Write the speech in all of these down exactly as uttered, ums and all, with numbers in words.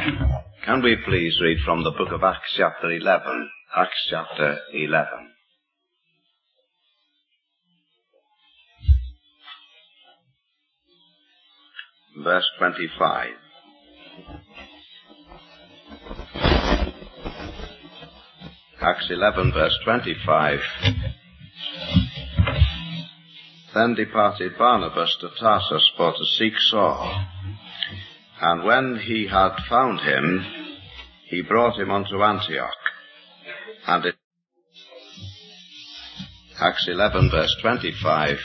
Can we please read from the book of Acts chapter eleven? Acts chapter eleven. Verse twenty-five. Acts eleven, verse twenty-five. Then departed Barnabas to Tarsus for to seek Saul. And when he had found him, he brought him unto Antioch. And it... Acts eleven, verse twenty-five.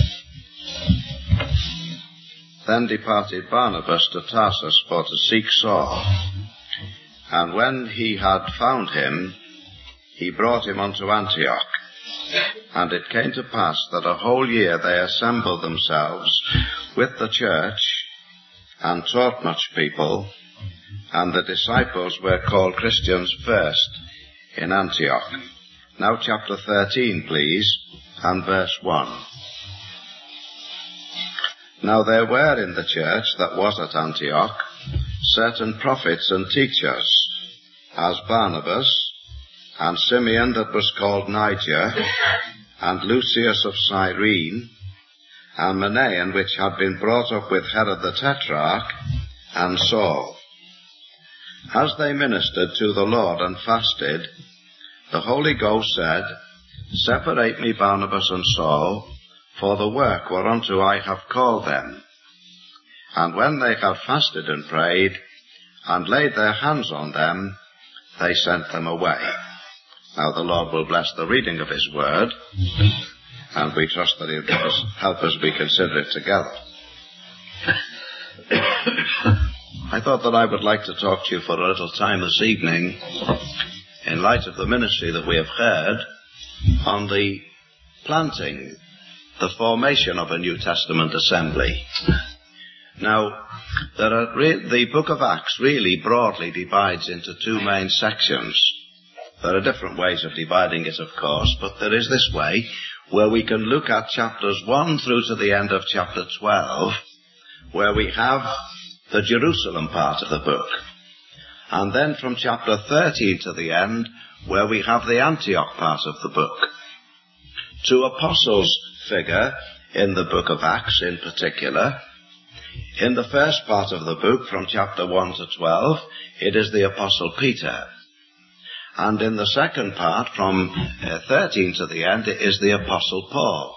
Then departed Barnabas to Tarsus for to seek Saul. And when he had found him, he brought him unto Antioch. And it came to pass that a whole year they assembled themselves with the church, and taught much people, and the disciples were called Christians first in Antioch. Now chapter thirteen, please, and verse one. Now there were in the church that was at Antioch certain prophets and teachers, as Barnabas, and Simeon that was called Niger, and Lucius of Cyrene, and Manaen, which had been brought up with Herod the Tetrarch, and Saul. As they ministered to the Lord and fasted, the Holy Ghost said, Separate me Barnabas and Saul for the work whereunto I have called them. And when they had fasted and prayed, and laid their hands on them, they sent them away. Now the Lord will bless the reading of His word, and we trust that He'll help us be considerate together. I thought that I would like to talk to you for a little time this evening, in light of the ministry that we have heard, on the planting, the formation of a New Testament assembly. Now, there are re- the book of Acts really broadly divides into two main sections. There are different ways of dividing it, of course, but there is this way, where we can look at chapters one through to the end of chapter twelve, where we have the Jerusalem part of the book. And then from chapter thirteen to the end, where we have the Antioch part of the book. Two apostles figure in the book of Acts in particular. In the first part of the book, from chapter one to twelve, it is the Apostle Peter. And in the second part, from uh, thirteen to the end, it is the Apostle Paul.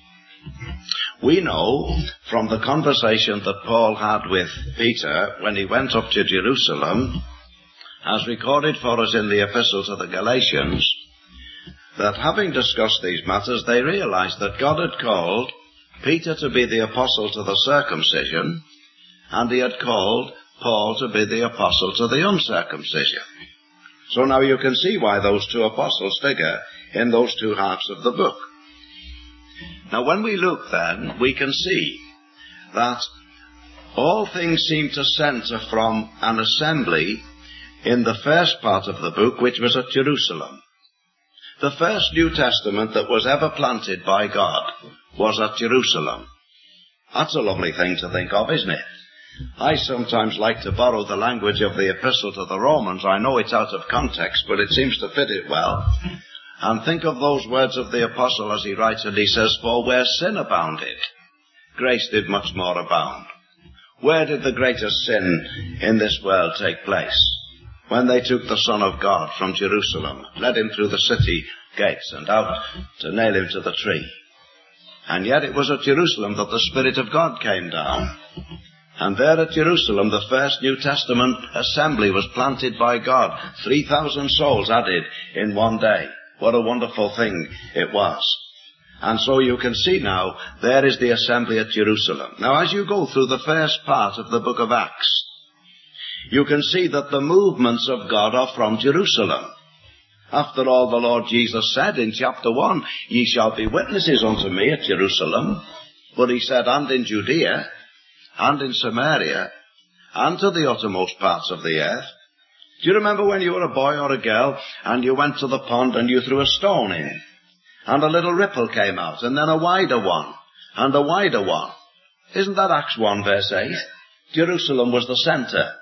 We know from the conversation that Paul had with Peter when he went up to Jerusalem, as recorded for us in the Epistle to the Galatians, that having discussed these matters, they realized that God had called Peter to be the apostle to the circumcision, and He had called Paul to be the apostle to the uncircumcision. So now you can see why those two apostles figure in those two halves of the book. Now when we look then, we can see that all things seem to center from an assembly in the first part of the book, which was at Jerusalem. The first New Testament that was ever planted by God was at Jerusalem. That's a lovely thing to think of, isn't it? I sometimes like to borrow the language of the Epistle to the Romans. I know it's out of context, but it seems to fit it well. And think of those words of the Apostle as he writes, and he says, For where sin abounded, grace did much more abound. Where did the greatest sin in this world take place? When they took the Son of God from Jerusalem, led Him through the city gates and out to nail Him to the tree. And yet it was at Jerusalem that the Spirit of God came down. And there at Jerusalem, the first New Testament assembly was planted by God. Three thousand souls added in one day. What a wonderful thing it was. And so you can see now, there is the assembly at Jerusalem. Now as you go through the first part of the book of Acts, you can see that the movements of God are from Jerusalem. After all, the Lord Jesus said in chapter one, Ye shall be witnesses unto me at Jerusalem. But He said, and in Judea, and in Samaria, and to the uttermost parts of the earth. Do you remember when you were a boy or a girl, and you went to the pond and you threw a stone in, and a little ripple came out, and then a wider one, and a wider one? Isn't that Acts one verse eight? Jerusalem was the centre.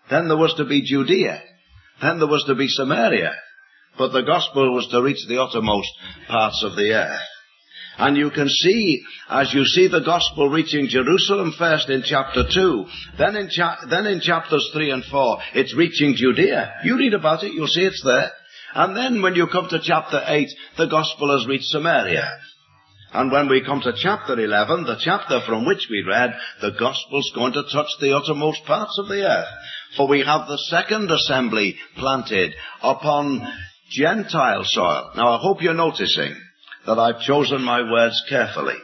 Then there was to be Judea. Then there was to be Samaria. But the gospel was to reach the uttermost parts of the earth. And you can see, as you see the gospel reaching Jerusalem first in chapter two, then in, cha- then in chapters three and four, it's reaching Judea. You read about it, you'll see it's there. And then when you come to chapter eight, the gospel has reached Samaria. And when we come to chapter eleven, the chapter from which we read, the gospel's going to touch the uttermost parts of the earth. For we have the second assembly planted upon Gentile soil. Now I hope you're noticing that I've chosen my words carefully.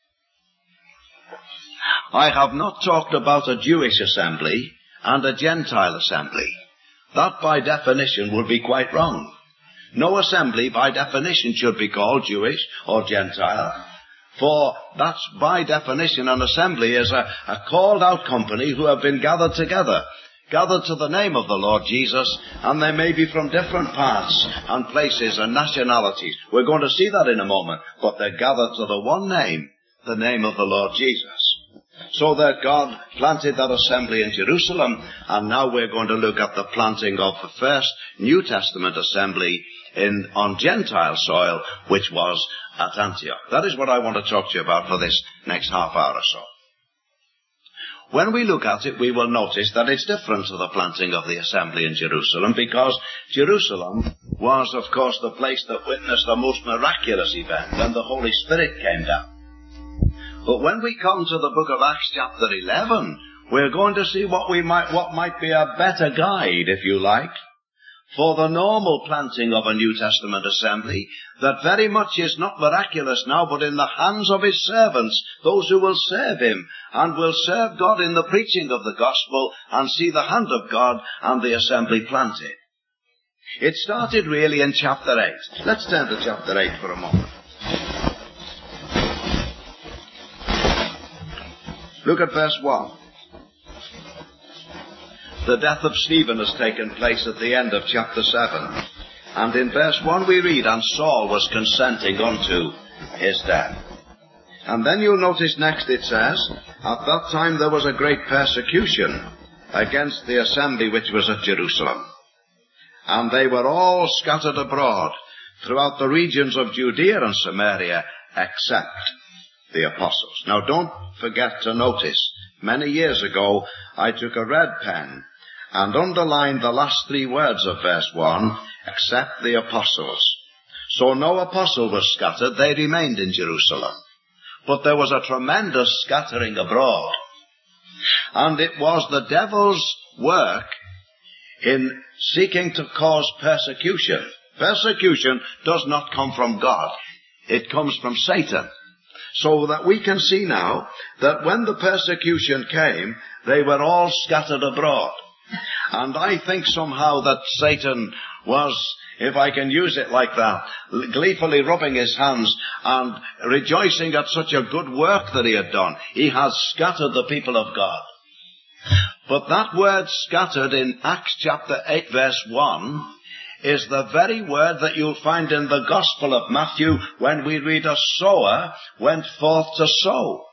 I have not talked about a Jewish assembly and a Gentile assembly. That by definition would be quite wrong. No assembly by definition should be called Jewish or Gentile. For that's by definition an assembly is a, a called out company who have been gathered together. Gathered to the name of the Lord Jesus, and they may be from different parts and places and nationalities. We're going to see that in a moment, but they're gathered to the one name, the name of the Lord Jesus. So that God planted that assembly in Jerusalem, and now we're going to look at the planting of the first New Testament assembly in on Gentile soil, which was at Antioch. That is what I want to talk to you about for this next half hour or so. When we look at it, we will notice that it's different to the planting of the assembly in Jerusalem, because Jerusalem was, of course, the place that witnessed the most miraculous event when the Holy Spirit came down. But when we come to the book of Acts chapter eleven, we're going to see what we might, what might be a better guide, if you like, for the normal planting of a New Testament assembly that very much is not miraculous now, but in the hands of his servants, those who will serve him and will serve God in the preaching of the gospel and see the hand of God and the assembly planted. It started really in chapter eight. Let's turn to chapter eight for a moment. Look at verse one. The death of Stephen has taken place at the end of chapter seven. And in verse one we read, and Saul was consenting unto his death. And then you'll notice next it says, at that time there was a great persecution against the assembly which was at Jerusalem. And they were all scattered abroad throughout the regions of Judea and Samaria, except the apostles. Now don't forget to notice, many years ago I took a red pen and underlined the last three words of verse one, except the apostles. So no apostle was scattered, they remained in Jerusalem. But there was a tremendous scattering abroad. And it was the devil's work in seeking to cause persecution. Persecution does not come from God. It comes from Satan. So that we can see now that when the persecution came, they were all scattered abroad. And I think somehow that Satan was, if I can use it like that, gleefully rubbing his hands and rejoicing at such a good work that he had done. He has scattered the people of God. But that word scattered in Acts chapter eight verse one is the very word that you'll find in the Gospel of Matthew when we read a sower went forth to sow.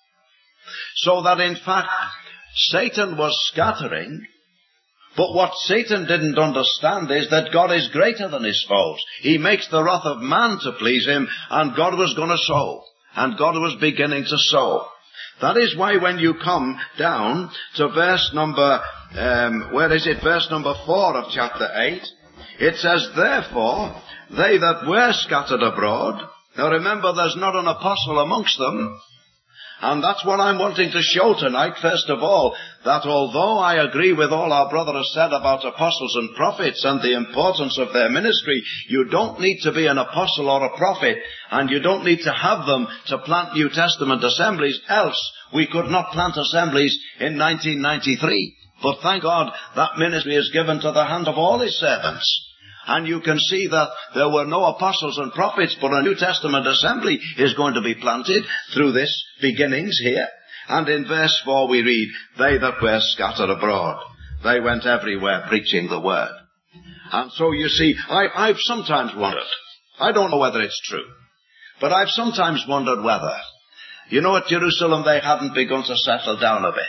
So that in fact Satan was scattering, but what Satan didn't understand is that God is greater than his foes. He makes the wrath of man to please him, and God was going to sow, and God was beginning to sow. That is why when you come down to verse number, um, where is it, verse number four of chapter eight, it says, therefore, they that were scattered abroad. Now remember, there's not an apostle amongst them. And that's what I'm wanting to show tonight, first of all, that although I agree with all our brother has said about apostles and prophets and the importance of their ministry, you don't need to be an apostle or a prophet, and you don't need to have them to plant New Testament assemblies, else we could not plant assemblies in nineteen ninety-three. But thank God that ministry is given to the hand of all his servants. And you can see that there were no apostles and prophets, but a New Testament assembly is going to be planted through this beginnings here. And in verse four we read, they that were scattered abroad, they went everywhere preaching the word. And so you see, I, I've sometimes wondered, I don't know whether it's true, but I've sometimes wondered whether, you know, at Jerusalem they hadn't begun to settle down a bit.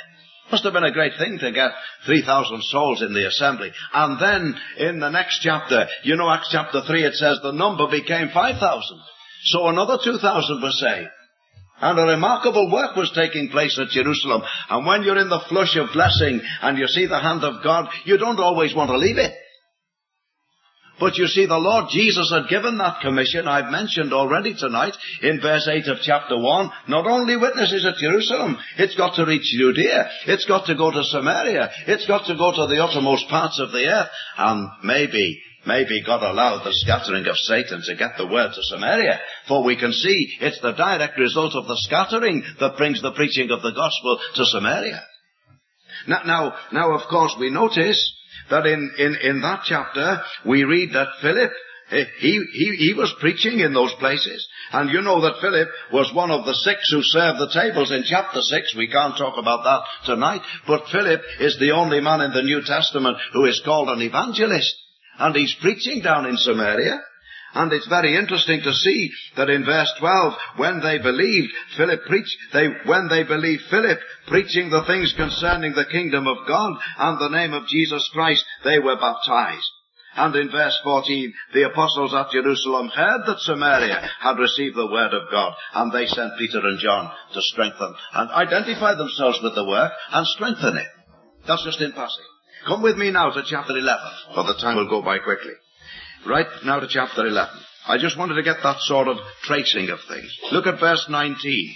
Must have been a great thing to get three thousand souls in the assembly. And then, in the next chapter, you know, Acts chapter three, it says the number became five thousand. So another two thousand were saved. And a remarkable work was taking place at Jerusalem. And when you're in the flush of blessing and you see the hand of God, you don't always want to leave it. But you see, the Lord Jesus had given that commission, I've mentioned already tonight, in verse eight of chapter one. Not only witnesses at Jerusalem, it's got to reach Judea, it's got to go to Samaria, it's got to go to the uttermost parts of the earth, and maybe, maybe God allowed the scattering of Satan to get the word to Samaria, for we can see it's the direct result of the scattering that brings the preaching of the gospel to Samaria. Now, now, now of course, we notice that in, in, in that chapter, we read that Philip, he, he, he was preaching in those places. And you know that Philip was one of the six who served the tables in chapter six. We can't talk about that tonight. But Philip is the only man in the New Testament who is called an evangelist. And he's preaching down in Samaria. And it's very interesting to see that in verse twelve, when they believed Philip preached, they, when they believed Philip preaching the things concerning the kingdom of God and the name of Jesus Christ, they were baptized. And in verse fourteen, the apostles at Jerusalem heard that Samaria had received the word of God, and they sent Peter and John to strengthen and identify themselves with the work and strengthen it. That's just in passing. Come with me now to chapter eleven, for the time will go by quickly. Right now to chapter eleven. I just wanted to get that sort of tracing of things. Look at verse nineteen.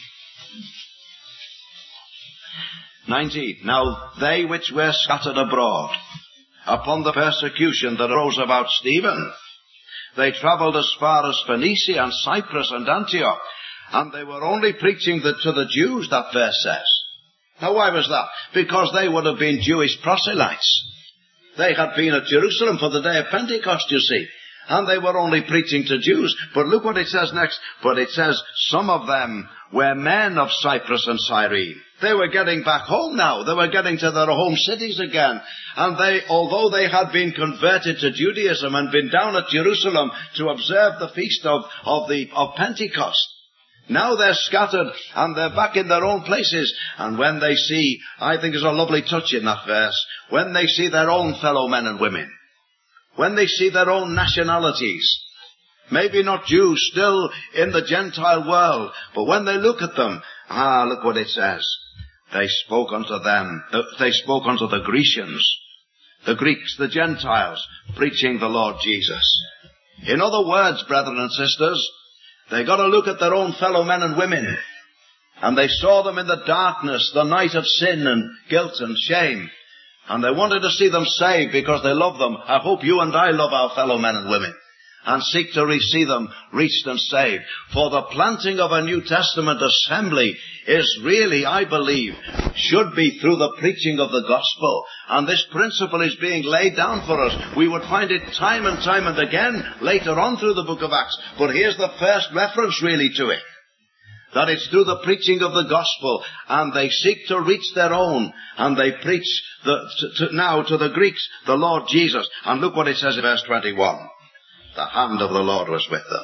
nineteen. Now they which were scattered abroad upon the persecution that arose about Stephen, they travelled as far as Phoenicia and Cyprus and Antioch, and they were only preaching the, to the Jews, that verse says. Now why was that? Because they would have been Jewish proselytes. They had been at Jerusalem for the day of Pentecost, you see. And they were only preaching to Jews. But look what it says next. But it says, some of them were men of Cyprus and Cyrene. They were getting back home now. They were getting to their home cities again. And they, although they had been converted to Judaism and been down at Jerusalem to observe the feast of, of, the, of Pentecost, now they're scattered and they're back in their own places. And when they see, I think there's a lovely touch in that verse, when they see their own fellow men and women, when they see their own nationalities, maybe not Jews, still in the Gentile world, but when they look at them, ah, look what it says. They spoke unto them, they spoke unto the Grecians, the Greeks, the Gentiles, preaching the Lord Jesus. In other words, brethren and sisters, they got to look at their own fellow men and women. And they saw them in the darkness, the night of sin and guilt and shame. And they wanted to see them saved because they love them. I hope you and I love our fellow men and women and seek to see them reached and saved. For the planting of a New Testament assembly is really, I believe, should be through the preaching of the gospel. And this principle is being laid down for us. We would find it time and time and again later on through the book of Acts. But here's the first reference really to it. That it's through the preaching of the gospel, and they seek to reach their own, and they preach the, to, to, now to the Greeks, the Lord Jesus. And look what it says in verse twenty-one. The hand of the Lord was with them,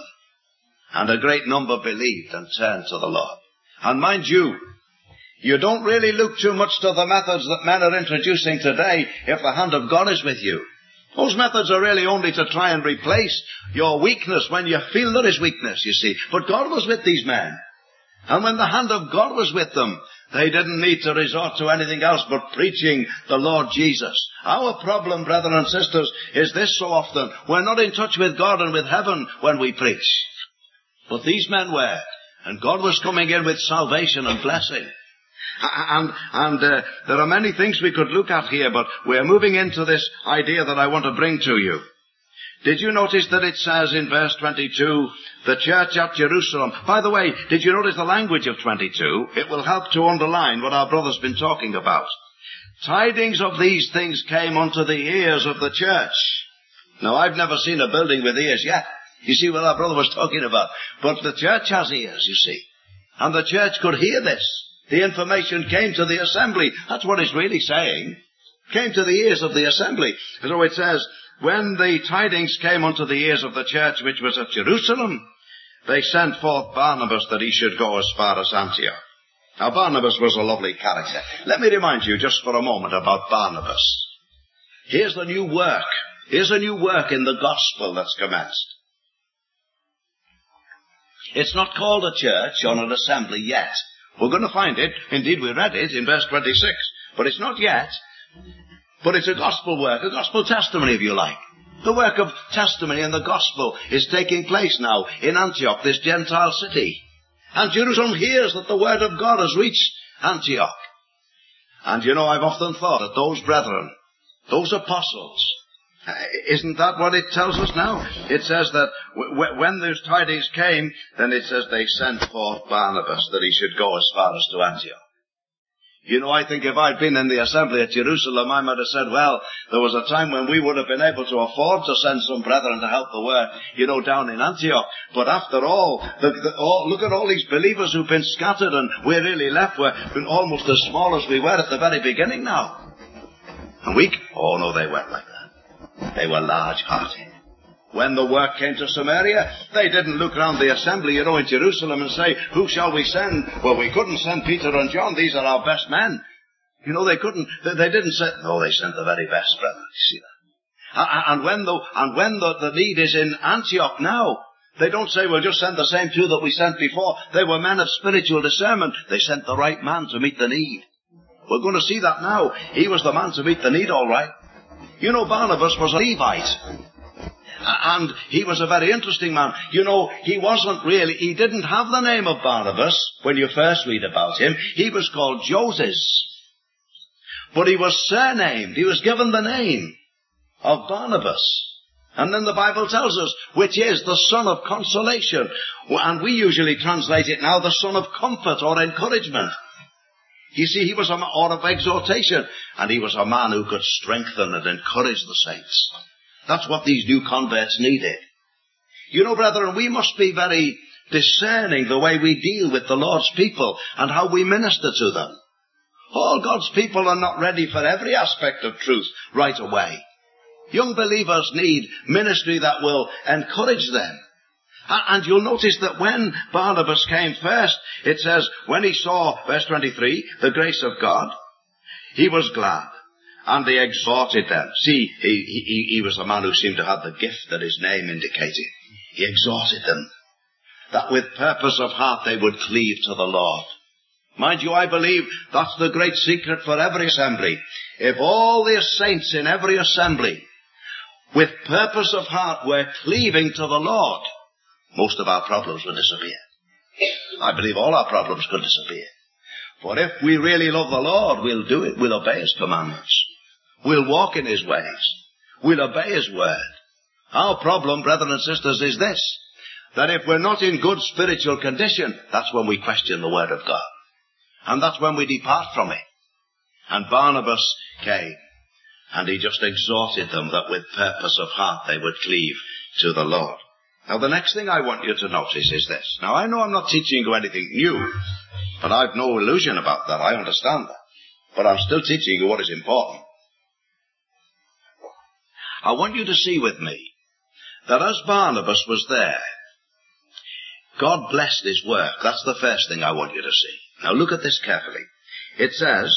and a great number believed and turned to the Lord. And mind you, you don't really look too much to the methods that men are introducing today if the hand of God is with you. Those methods are really only to try and replace your weakness when you feel there is weakness, you see. But God was with these men. And when the hand of God was with them, they didn't need to resort to anything else but preaching the Lord Jesus. Our problem, brethren and sisters, is this so often. We're not in touch with God and with heaven when we preach. But these men were. And God was coming in with salvation and blessing. And, and uh, there are many things we could look at here, but we're moving into this idea that I want to bring to you. Did you notice that it says in verse twenty-two, the church at Jerusalem? By the way, did you notice the language of twenty-two? It will help to underline what our brother's been talking about. Tidings of these things came unto the ears of the church. Now, I've never seen a building with ears yet. You see what our brother was talking about. But the church has ears, you see. And the church could hear this. The information came to the assembly. That's what it's really saying. Came to the ears of the assembly. So it says, when the tidings came unto the ears of the church which was at Jerusalem, they sent forth Barnabas that he should go as far as Antioch. Now, Barnabas was a lovely character. Let me remind you just for a moment about Barnabas. Here's the new work. Here's a new work in the gospel that's commenced. It's not called a church or an assembly yet. We're going to find it. Indeed, we read it in verse twenty-six. But it's not yet. But it's a gospel work, a gospel testimony, if you like. The work of testimony and the gospel is taking place now in Antioch, this Gentile city. And Jerusalem hears that the word of God has reached Antioch. And you know, I've often thought that those brethren, those apostles, isn't that what it tells us now? It says that w- when those tidings came, then it says they sent forth Barnabas that he should go as far as to Antioch. You know, I think if I'd been in the assembly at Jerusalem, I might have said, well, there was a time when we would have been able to afford to send some brethren to help the work, you know, down in Antioch. But after all, the, the, all look at all these believers who've been scattered, and we're really left, we're almost as small as we were at the very beginning now. And weak? Oh, no, they weren't like that. They were large-hearted. When the work came to Samaria, they didn't look round the assembly, you know, in Jerusalem and say, who shall we send? Well, we couldn't send Peter and John. These are our best men. You know, they couldn't, they, they didn't say, no, they sent the very best, brethren. You see that? And, and when, the, and when the, the need is in Antioch now, they don't say, we'll just send the same two that we sent before. They were men of spiritual discernment. They sent the right man to meet the need. We're going to see that now. He was the man to meet the need, all right. You know, Barnabas was a Levite. And he was a very interesting man. You know, he wasn't really, he didn't have the name of Barnabas when you first read about him. He was called Joses. But he was surnamed. He was given the name of Barnabas. And then the Bible tells us, which is the son of consolation. And we usually translate it now, the son of comfort or encouragement. You see, he was a man of exhortation. And he was a man who could strengthen and encourage the saints. That's what these new converts needed. You know, brethren, we must be very discerning the way we deal with the Lord's people and how we minister to them. All God's people are not ready for every aspect of truth right away. Young believers need ministry that will encourage them. And you'll notice that when Barnabas came first, it says, when he saw, verse twenty-three, the grace of God, he was glad. And they exhorted them. See, he, he, he was a man who seemed to have the gift that his name indicated. He exhorted them that with purpose of heart they would cleave to the Lord. Mind you, I believe that's the great secret for every assembly. If all the saints in every assembly with purpose of heart were cleaving to the Lord, most of our problems would disappear. I believe all our problems could disappear. For if we really love the Lord, we'll do it. We'll obey His commandments. We'll walk in His ways. We'll obey His word. Our problem, brethren and sisters, is this, that if we're not in good spiritual condition, that's when we question the word of God. And that's when we depart from it. And Barnabas came, and he just exhorted them that with purpose of heart they would cleave to the Lord. Now the next thing I want you to notice is this. Now I know I'm not teaching you anything new, but I've no illusion about that. I understand that. But I'm still teaching you what is important. I want you to see with me that as Barnabas was there, God blessed his work. That's the first thing I want you to see. Now look at this carefully. It says,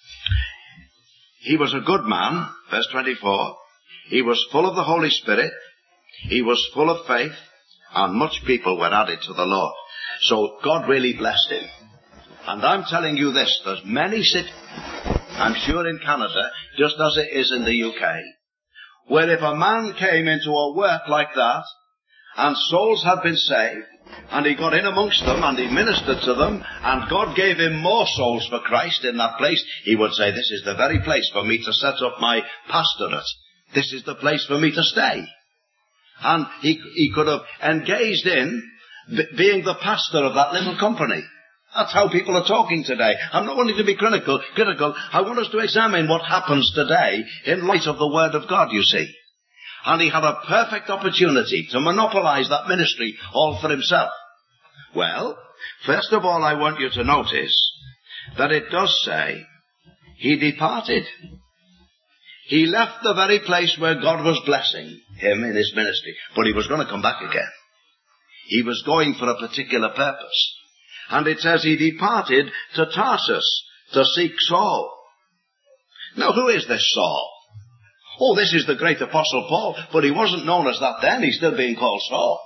he was a good man, verse twenty-four. He was full of the Holy Spirit. He was full of faith. And much people were added to the Lord. So God really blessed him. And I'm telling you this, there's many cities, I'm sure in Canada, just as it is in the U K, where if a man came into a work like that, and souls had been saved, and he got in amongst them, and he ministered to them, and God gave him more souls for Christ in that place, he would say, this is the very place for me to set up my pastorate. This is the place for me to stay. And he, he could have engaged in b- being the pastor of that little company. That's how people are talking today. I'm not wanting to be critical. Critical. I want us to examine what happens today in light of the Word of God, you see. And he had a perfect opportunity to monopolize that ministry all for himself. Well, first of all, I want you to notice that it does say he departed. He left the very place where God was blessing him in his ministry. But he was going to come back again. He was going for a particular purpose. And it says he departed to Tarsus to seek Saul. Now who is this Saul? Oh, this is the great Apostle Paul, but he wasn't known as that then. He's still being called Saul.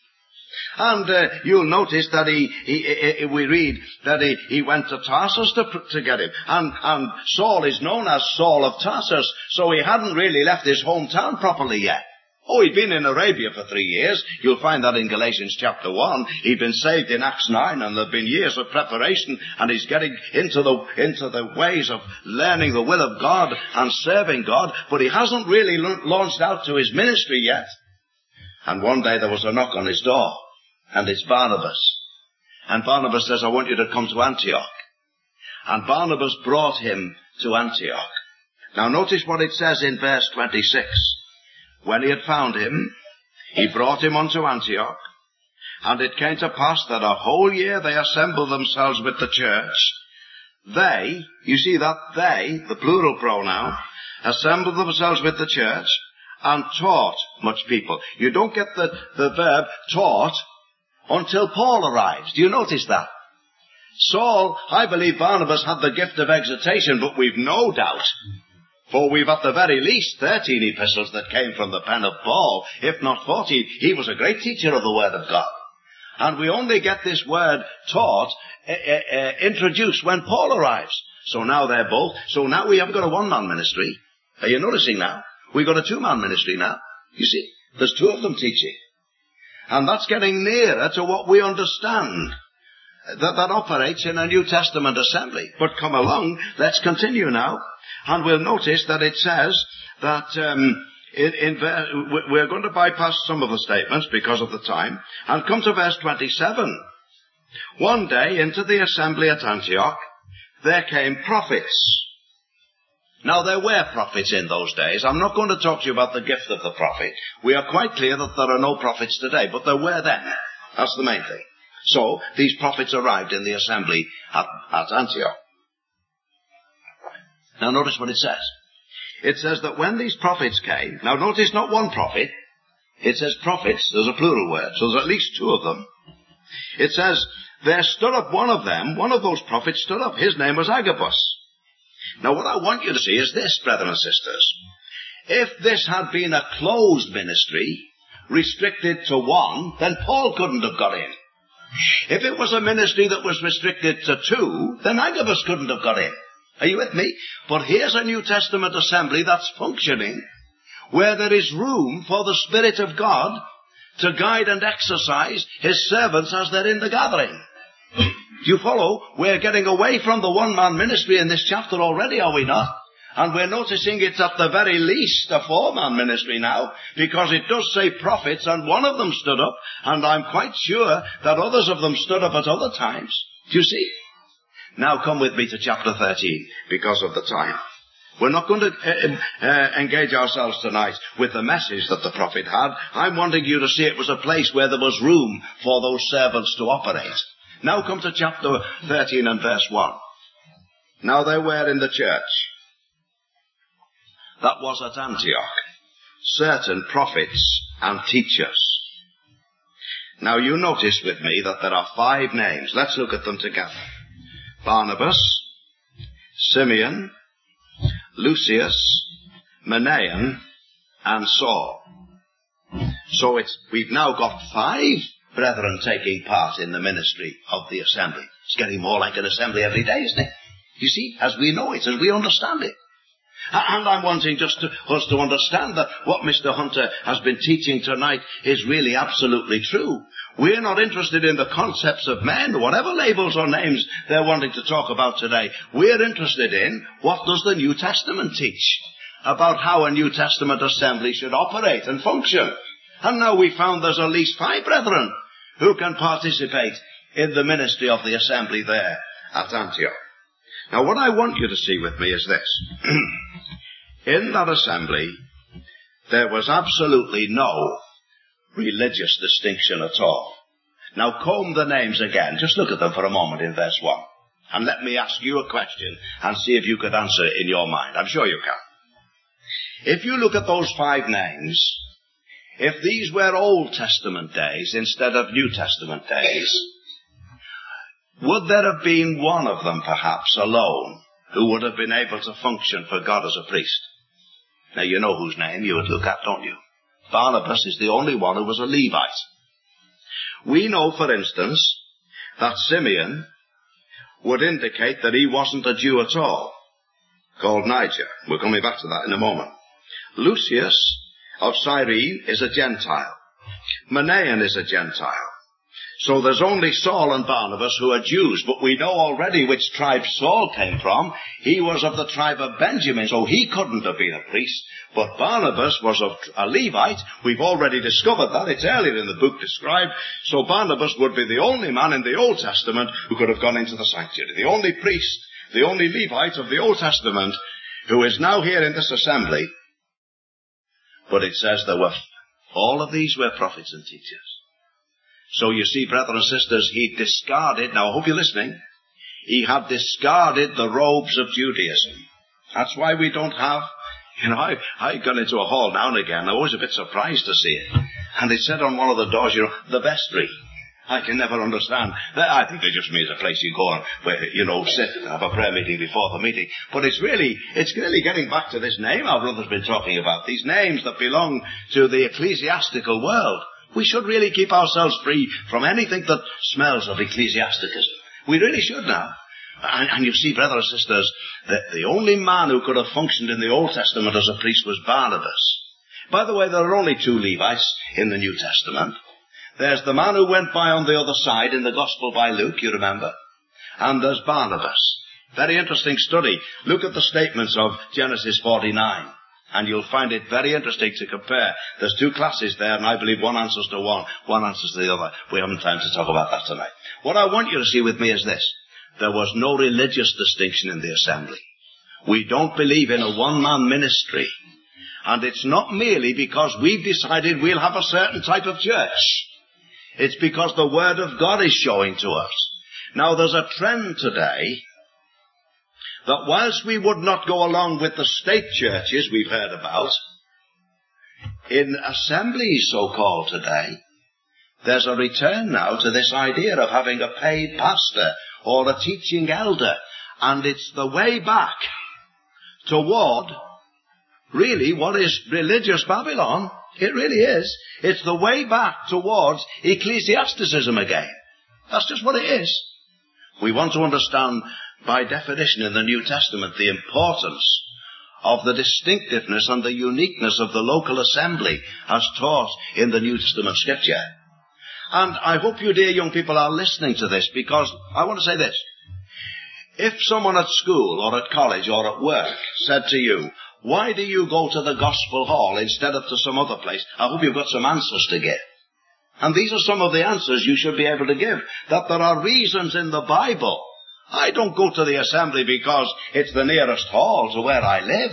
And uh, you'll notice that he, he, he, we read that he, he went to Tarsus to, to get him. And, and Saul is known as Saul of Tarsus, so he hadn't really left his hometown properly yet. Oh, he'd been in Arabia for three years. You'll find that in Galatians chapter one. He'd been saved in Acts nine, and there'd been years of preparation, and he's getting into the, into the ways of learning the will of God and serving God, but he hasn't really launched out to his ministry yet. And one day there was a knock on his door, and it's Barnabas. And Barnabas says, I want you to come to Antioch. And Barnabas brought him to Antioch. Now notice what it says in verse twenty-six. When he had found him, he brought him unto Antioch, and it came to pass that a whole year they assembled themselves with the church. They, you see that they, the plural pronoun, assembled themselves with the church and taught much people. You don't get the, the verb taught until Paul arrives. Do you notice that? Saul, I believe Barnabas had the gift of exhortation, but we've no doubt, for we've at the very least thirteen epistles that came from the pen of Paul, if not fourteen. He was a great teacher of the Word of God. And we only get this word taught uh, uh, introduced when Paul arrives. So now they're both. So now we haven't got a one-man ministry. Are you noticing now? We've got a two-man ministry now. You see, there's two of them teaching. And that's getting nearer to what we understand. That, that operates in a New Testament assembly. But come along, let's continue now. And we'll notice that it says that um, in, in ver- we're going to bypass some of the statements because of the time and come to verse twenty-seven. One day into the assembly at Antioch there came prophets. Now there were prophets in those days. I'm not going to talk to you about the gift of the prophet. We are quite clear that there are no prophets today, but there were then. That's the main thing. So these prophets arrived in the assembly at, at Antioch. Now notice what it says. It says that when these prophets came, now notice not one prophet, it says prophets, there's a plural word, so there's at least two of them. It says, there stood up one of them, one of those prophets stood up, his name was Agabus. Now what I want you to see is this, brethren and sisters. If this had been a closed ministry, restricted to one, then Paul couldn't have got in. If it was a ministry that was restricted to two, then Agabus couldn't have got in. Are you with me? But here's a New Testament assembly that's functioning, where there is room for the Spirit of God to guide and exercise His servants as they're in the gathering. Do you follow? We're getting away from the one-man ministry in this chapter already, are we not? And we're noticing it's at the very least a four-man ministry now, because it does say prophets, and one of them stood up, and I'm quite sure that others of them stood up at other times. Do you see? Now come with me to chapter thirteen, because of the time. We're not going to uh, uh, engage ourselves tonight with the message that the prophet had. I'm wanting you to see it was a place where there was room for those servants to operate. Now come to chapter thirteen and verse one. Now there were in the church that was at Antioch certain prophets and teachers. Now you notice with me that there are five names. Let's look at them together. Barnabas, Simeon, Lucius, Manaen, and Saul. So it's, we've now got five brethren taking part in the ministry of the assembly. It's getting more like an assembly every day, isn't it? You see, as we know it, as we understand it. And I'm wanting just to, us to understand that what Mister Hunter has been teaching tonight is really absolutely true. We're not interested in the concepts of men, whatever labels or names they're wanting to talk about today. We're interested in what does the New Testament teach about how a New Testament assembly should operate and function. And now we found there's at least five brethren who can participate in the ministry of the assembly there at Antioch. Now what I want you to see with me is this. In that assembly, there was absolutely no religious distinction at all. Now comb the names again. Just look at them for a moment in verse one. And let me ask you a question and see if you could answer it in your mind. I'm sure you can. If you look at those five names, if these were Old Testament days instead of New Testament days, would there have been one of them, perhaps, alone, who would have been able to function for God as a priest? Now, you know whose name you would look at, don't you? Barnabas is the only one who was a Levite. We know, for instance, that Simeon would indicate that he wasn't a Jew at all, called Niger. We're coming back to that in a moment. Lucius of Cyrene is a Gentile. Manaen is a Gentile. So there's only Saul and Barnabas who are Jews, but we know already which tribe Saul came from. He was of the tribe of Benjamin, so he couldn't have been a priest. But Barnabas was of a Levite. We've already discovered that. It's earlier in the book described. So Barnabas would be the only man in the Old Testament who could have gone into the sanctuary. The only priest, the only Levite of the Old Testament who is now here in this assembly. But it says there were, all of these were prophets and teachers. So you see, brothers and sisters, he discarded, now I hope you're listening, he had discarded the robes of Judaism. That's why we don't have, you know, I, I've gone into a hall now and again, I'm always a bit surprised to see it. And it said on one of the doors, you know, the vestry. I can never understand. I think it just means a place you go and, where, you know, sit and have a prayer meeting before the meeting. But it's really, it's really getting back to this name our brother's been talking about. These names that belong to the ecclesiastical world. We should really keep ourselves free from anything that smells of ecclesiasticism. We really should now. And, and you see, brothers and sisters, that the only man who could have functioned in the Old Testament as a priest was Barnabas. By the way, there are only two Levites in the New Testament. There's the man who went by on the other side in the Gospel by Luke, you remember. And there's Barnabas. Very interesting study. Look at the statements of Genesis forty-nine. And you'll find it very interesting to compare. There's two classes there, and I believe one answers to one, one answers to the other. We haven't time to talk about that tonight. What I want you to see with me is this. There was no religious distinction in the assembly. We don't believe in a one-man ministry. And it's not merely because we've decided we'll have a certain type of church. It's because the Word of God is showing to us. Now, there's a trend today that whilst we would not go along with the state churches we've heard about, in assemblies so-called today, there's a return now to this idea of having a paid pastor or a teaching elder. And it's the way back toward really what is religious Babylon. It really is. It's the way back towards ecclesiasticism again. That's just what it is. We want to understand, by definition in the New Testament, the importance of the distinctiveness and the uniqueness of the local assembly as taught in the New Testament Scripture. And I hope you, dear young people, are listening to this, because I want to say this. If someone at school or at college or at work said to you, why do you go to the gospel hall instead of to some other place? I hope you've got some answers to give. And these are some of the answers you should be able to give. That there are reasons in the Bible. I don't go to the assembly because it's the nearest hall to where I live.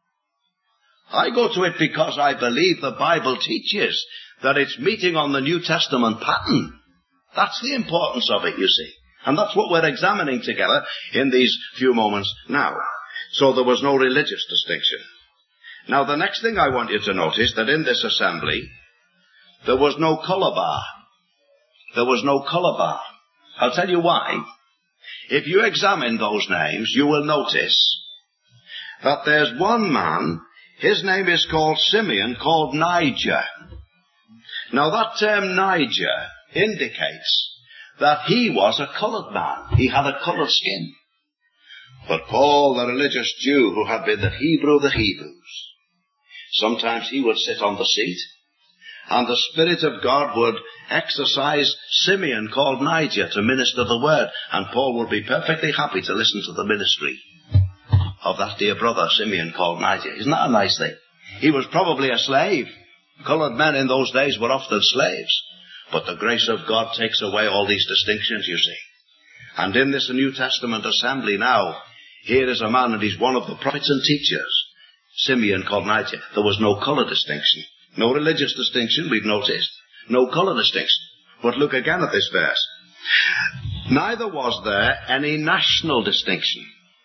I go to it because I believe the Bible teaches that it's meeting on the New Testament pattern. That's the importance of it, you see. And that's what we're examining together in these few moments now. So there was no religious distinction. Now the next thing I want you to notice, that in this assembly, there was no colour bar. There was no colour bar. I'll tell you why. If you examine those names, you will notice that there's one man, his name is called Simeon, called Niger. Now that term Niger indicates that he was a coloured man. He had a coloured skin. But Paul, the religious Jew who had been the Hebrew of the Hebrews, sometimes he would sit on the seat, and the Spirit of God would exercise Simeon, called Niger, to minister the word, and Paul would be perfectly happy to listen to the ministry of that dear brother, Simeon, called Niger. Isn't that a nice thing? He was probably a slave. Coloured men in those days were often slaves. But the grace of God takes away all these distinctions, you see. And in this New Testament assembly now, here is a man, and he's one of the prophets and teachers, Simeon, called Niger. There was no colour distinction. No religious distinction, we've noticed. No colour distinction. But look again at this verse. Neither was there any national distinction.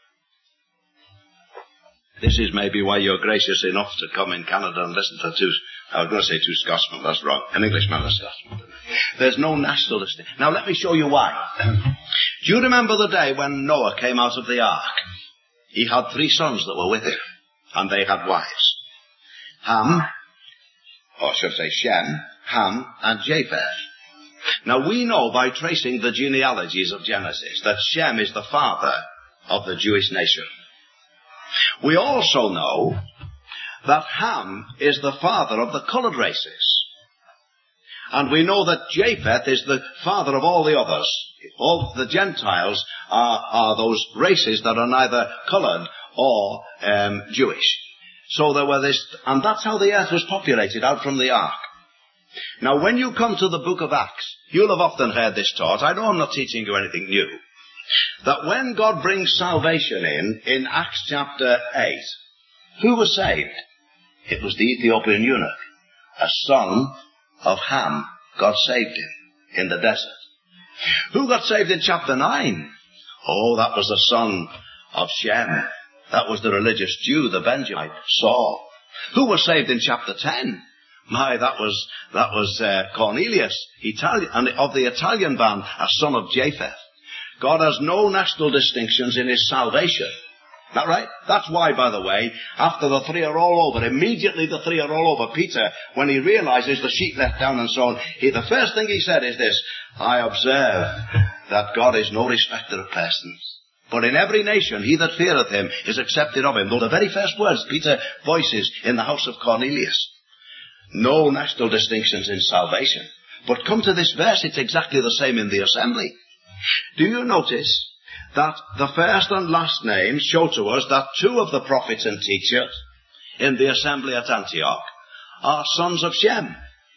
This is maybe why you're gracious enough to come in Canada and listen to two, I was going to say two Scotsmen, that's wrong. An Englishman and a Scotsman. There's no national distinction. Now let me show you why. Do you remember the day when Noah came out of the ark? He had three sons that were with him, and they had wives. Ham, or should I say Shem, Ham, and Japheth. Now we know by tracing the genealogies of Genesis that Shem is the father of the Jewish nation. We also know that Ham is the father of the colored races. And we know that Japheth is the father of all the others. All the Gentiles are, are those races that are neither colored or um, Jewish. So there were this, and that's how the earth was populated out from the ark. Now when you come to the book of Acts, you'll have often heard this taught. I know I'm not teaching you anything new. That when God brings salvation in, in Acts chapter eight, who was saved? It was the Ethiopian eunuch, a son of Ham. God saved him in the desert. Who got saved in chapter nine? Oh, that was the son of Shem. That was the religious Jew, the Benjamite, Saul. Who was saved in chapter ten? My, that was that was uh, Cornelius, Italian, and of the Italian band, a son of Japheth. God has no national distinctions in his salvation. Is that right? That's why, by the way, after the three are all over, immediately the three are all over, Peter, when he realizes the sheep let down and so on, he, the first thing he said is this: I observe that God is no respecter of persons, but in every nation he that feareth him is accepted of him. Though the very first words Peter voices in the house of Cornelius. No national distinctions in salvation. But come to this verse, it's exactly the same in the assembly. Do you notice that the first and last names show to us that two of the prophets and teachers in the assembly at Antioch are sons of Shem,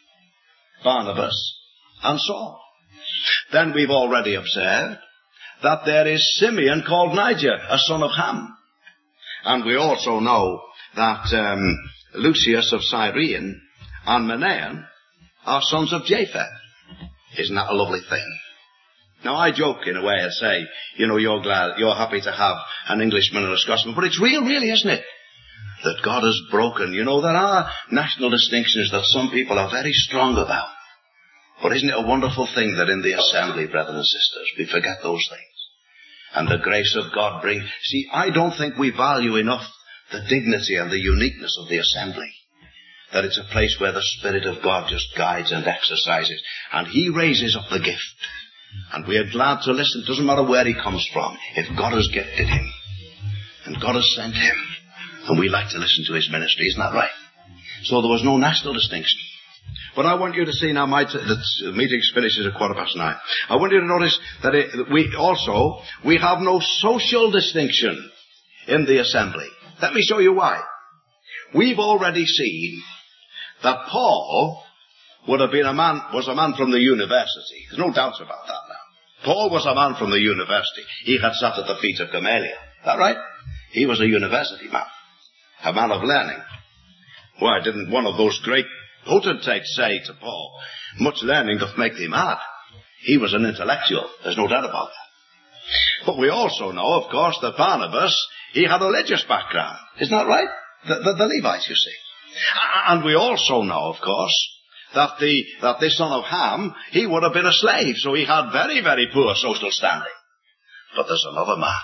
Barnabas and Saul? Then we've already observed that there is Simeon called Niger, a son of Ham. And we also know that um, Lucius of Cyrene and Manaen are sons of Japheth. Isn't that a lovely thing? Now I joke in a way and say, you know, you're glad, you're happy to have an Englishman and a Scotsman, but it's real, really, isn't it? That God has broken. You know, there are national distinctions that some people are very strong about. But isn't it a wonderful thing that in the assembly, brethren and sisters, we forget those things? And the grace of God brings... See, I don't think we value enough the dignity and the uniqueness of the assembly. That it's a place where the Spirit of God just guides and exercises. And he raises up the gift. And we are glad to listen. It doesn't matter where he comes from. If God has gifted him, and God has sent him, and we like to listen to his ministry, isn't that right? So there was no national distinction. But I want you to see now, my t- the meeting finishes at quarter past nine. I want you to notice that it, we also, we have no social distinction in the assembly. Let me show you why. We've already seen that Paul would have been a man, was a man from the university. There's no doubt about that now. Paul was a man from the university. He had sat at the feet of Gamaliel. Is that right? He was a university man. A man of learning. Why didn't one of those great potentates say to Paul, much learning doth make thee mad? He was an intellectual. There's no doubt about that. But we also know, of course, that Barnabas, he had a religious background. Isn't that right? The, the, the Levites, you see. And we also know, of course, that the that this son of Ham, he would have been a slave, so he had very, very poor social standing. But there's another man,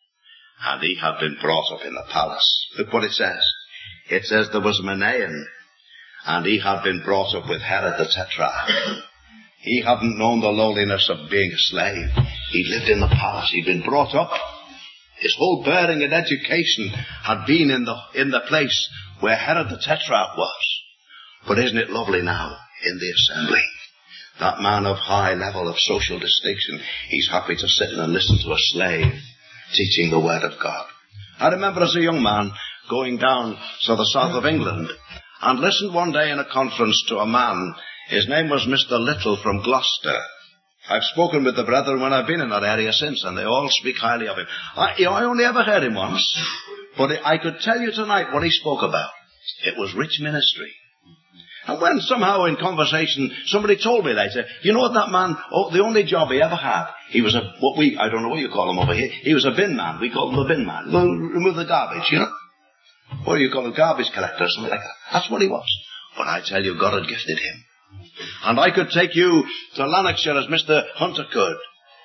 and he had been brought up in the palace. Look what it says. It says there was Manaen, and he had been brought up with Herod the Tetrarch. He hadn't known the lowliness of being a slave. He lived in the palace. He'd been brought up. His whole bearing and education had been in the in the place where Herod the Tetrarch was. But isn't it lovely now in the assembly? That man of high level of social distinction, he's happy to sit and listen to a slave teaching the word of God. I remember as a young man going down to the south of England and listened one day in a conference to a man. His name was Mister Little from Gloucester. I've spoken with the brethren when I've been in that area since, and they all speak highly of him. I, you know, I only ever heard him once, but I could tell you tonight what he spoke about. It was rich ministry. And when somehow in conversation somebody told me later, you know what that man, oh, the only job he ever had, he was a, what we, I don't know what you call him over here, he was a bin man. We call him a bin man. Go remove the garbage, you know. What do you call a garbage collector or something like that? That's what he was. But I tell you, God had gifted him. And I could take you to Lanarkshire as Mister Hunter could,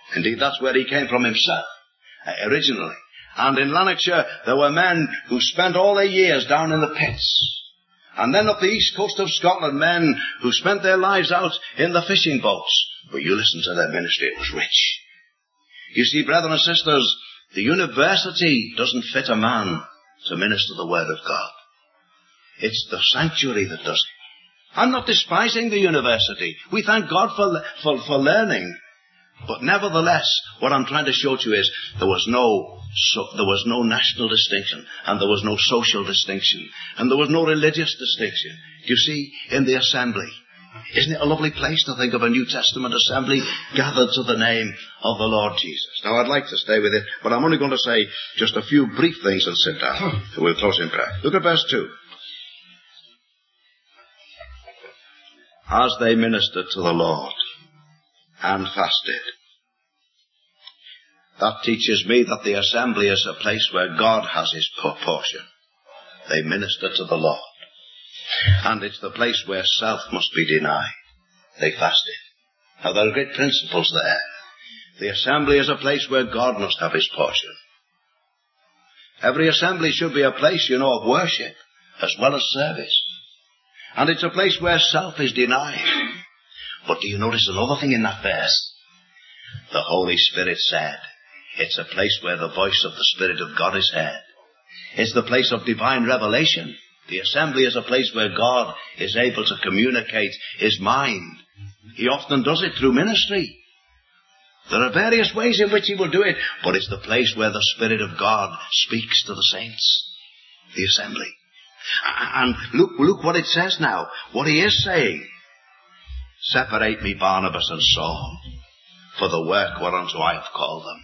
Indeed, that's where he came from himself, uh, originally. And in Lanarkshire, there were men who spent all their years down in the pits. And then up the east coast of Scotland, men who spent their lives out in the fishing boats. But you listen to their ministry, it was rich. You see, brethren and sisters, the university doesn't fit a man to minister the word of God. It's the sanctuary that does it. I'm not despising the university. We thank God for, for, for learning. But nevertheless, what I'm trying to show to you is there was no so, there was no national distinction, and there was no social distinction, and there was no religious distinction. You see, in the assembly, isn't it a lovely place to think of a New Testament assembly gathered to the name of the Lord Jesus? Now, I'd like to stay with it, but I'm only going to say just a few brief things and sit down. So we'll close in prayer. Look at verse two. As they ministered to the Lord and fasted. That teaches me that the assembly is a place where God has his portion. They minister to the Lord. And it's the place where self must be denied. They fasted. Now there are great principles there. The assembly is a place where God must have his portion. Every assembly should be a place, you know, of worship as well as service. And it's a place where self is denied. But do you notice another thing in that verse? The Holy Spirit said, it's a place where the voice of the Spirit of God is heard. It's the place of divine revelation. The assembly is a place where God is able to communicate his mind. He often does it through ministry. There are various ways in which he will do it, but it's the place where the Spirit of God speaks to the saints. The assembly. And look, look what it says now. What he is saying. Separate me Barnabas and Saul for the work whereunto I have called them.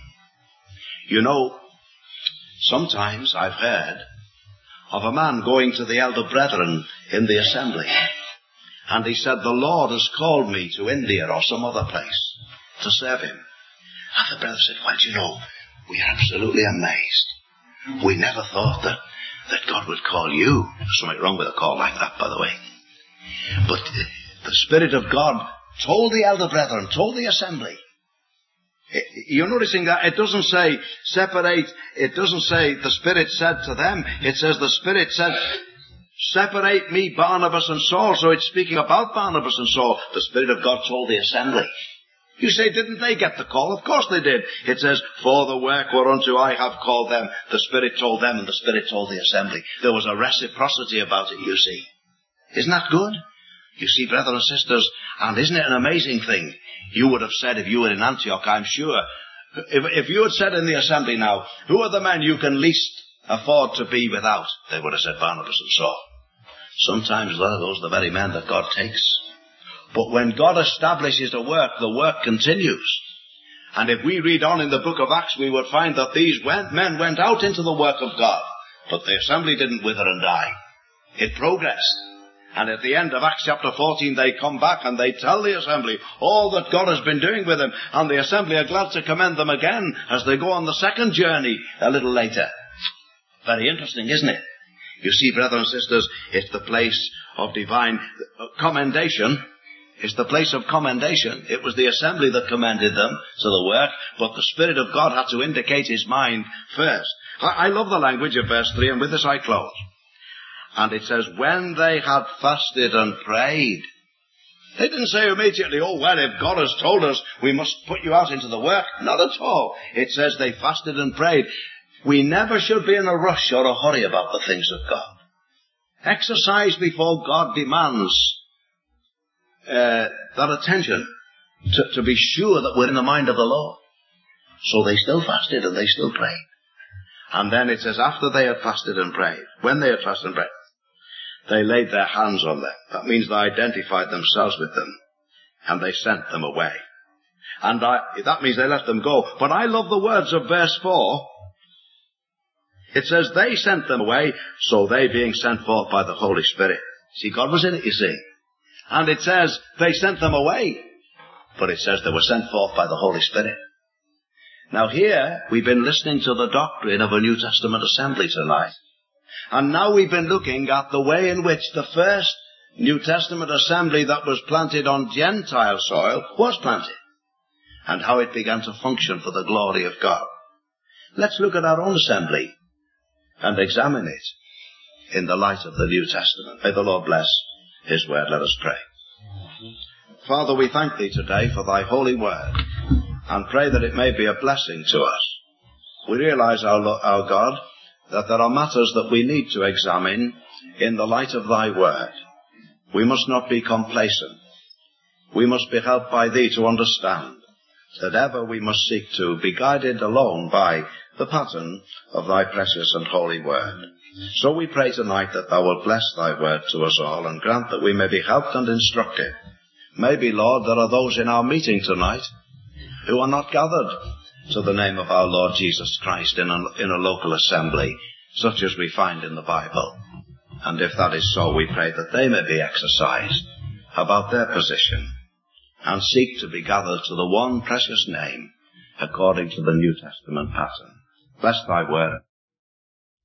You know, sometimes I've heard of a man going to the elder brethren in the assembly, and he said, the Lord has called me to India or some other place to serve him. And the brother said, well, you know, we are absolutely amazed. We never thought that, that God would call you. There's something wrong with a call like that, by the way. But uh, the Spirit of God told the elder brethren, told the assembly. You're noticing that it doesn't say separate, it doesn't say the Spirit said to them, it says the Spirit said, separate me Barnabas and Saul. So it's speaking about Barnabas and Saul. The Spirit of God told the assembly. You say, didn't they get the call? Of course they did. It says, for the work whereunto I have called them, the Spirit told them and the Spirit told the assembly. There was a reciprocity about it, you see. Isn't that good? You see, brothers and sisters, and isn't it an amazing thing? You would have said if you were in Antioch, I'm sure, if, if you had said in the assembly now, who are the men you can least afford to be without? They would have said Barnabas and Saul. Sometimes those are the very men that God takes. But when God establishes a work, the work continues. And if we read on in the book of Acts, we would find that these went, men went out into the work of God. But the assembly didn't wither and die. It progressed. And at the end of Acts chapter fourteen, they come back and they tell the assembly all that God has been doing with them. And the assembly are glad to commend them again as they go on the second journey a little later. Very interesting, isn't it? You see, brothers and sisters, it's the place of divine commendation. It's the place of commendation. It was the assembly that commended them to the work, but the Spirit of God had to indicate his mind first. I, I love the language of verse three, and with this I close. And it says, when they had fasted and prayed. They didn't say immediately, oh, well, if God has told us we must put you out into the work. Not at all. It says they fasted and prayed. We never should be in a rush or a hurry about the things of God. Exercise before God demands uh, that attention to, to be sure that we're in the mind of the Lord. So they still fasted and they still prayed. And then it says, after they had fasted and prayed, when they had fasted and prayed, they laid their hands on them. That means they identified themselves with them. And they sent them away. And I, that means they let them go. But I love the words of verse four. It says, they sent them away, so they being sent forth by the Holy Spirit. See, God was in it, you see. And it says, they sent them away. But it says they were sent forth by the Holy Spirit. Now here, we've been listening to the doctrine of a New Testament assembly tonight. And now we've been looking at the way in which the first New Testament assembly that was planted on Gentile soil was planted. and how it began to function for the glory of God. Let's look at our own assembly and examine it in the light of the New Testament. May the Lord bless his word. Let us pray. Father, we thank thee today for thy holy word and pray that it may be a blessing to us. We realize, our, our God, that there are matters that we need to examine in the light of thy word. We must not be complacent. We must be helped by thee to understand that ever we must seek to be guided alone by the pattern of thy precious and holy word. So we pray tonight that thou wilt bless thy word to us all and grant that we may be helped and instructed. Maybe, Lord, there are those in our meeting tonight who are not gathered to the name of our Lord Jesus Christ in a, in a local assembly, such as we find in the Bible. And if that is so, we pray that they may be exercised about their position and seek to be gathered to the one precious name according to the New Testament pattern. Bless thy word.